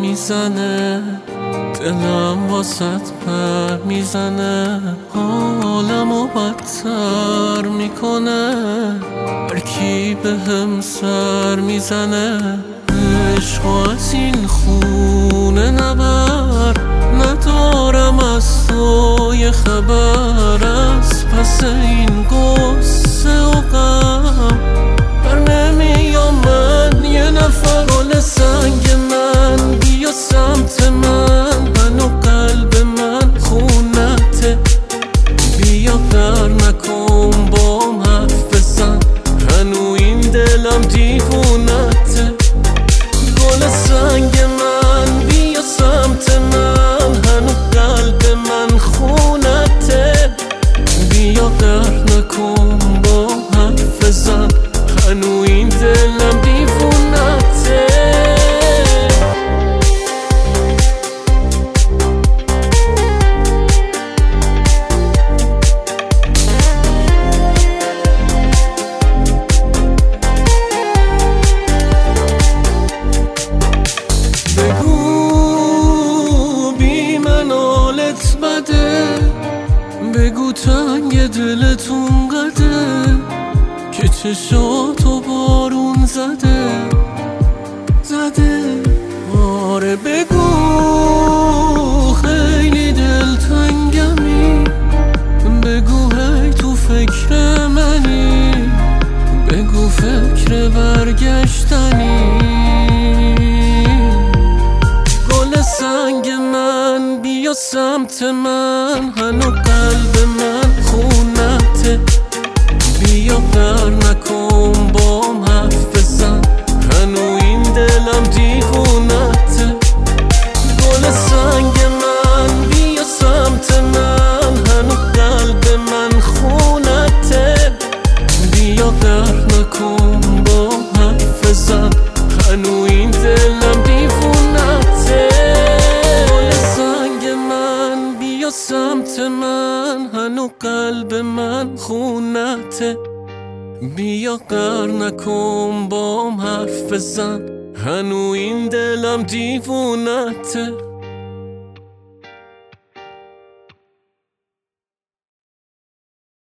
میزنه، دلم واسط پر میزنه، حالمو بدتر میکنه، هر کی بهم سر میزنه. عشقو از این خونه نبر، ندارم از تو یه خبر، از پس این قصه و غم بر نمیام من. یه نفر گل سنگ من، بیا سمت من و قلب من خونته، بیا پر نکن بام حرف بزن، هنو این دلم دیوونته. گل سنگ من، بیا سمت من، هنو قلب من خونته، بیا پر نکن بام حرف بزن، هنو این دلم دیوونته. بگو تنگ دلتون قده که چشاتو بارون زده. آره بگو خیلی دلتنگمی، بگو هی تو فکر منی، بگو فکر برگشتنی. گل سنگ من، بیا سمت من، هنو قلب من خونته، بیا پر نکن بام حرف بزن، هنو این دلم دیوونته. گل سنگ من، بیا سمت من، هنو قلب من خونته، بیا پر نکن بام حرف بزن، هنو این دلم دیوونته. سمت من، هنو قلب من خونته، بیا قر نکن بام حرف بزن، هنو این دلم دیوونته.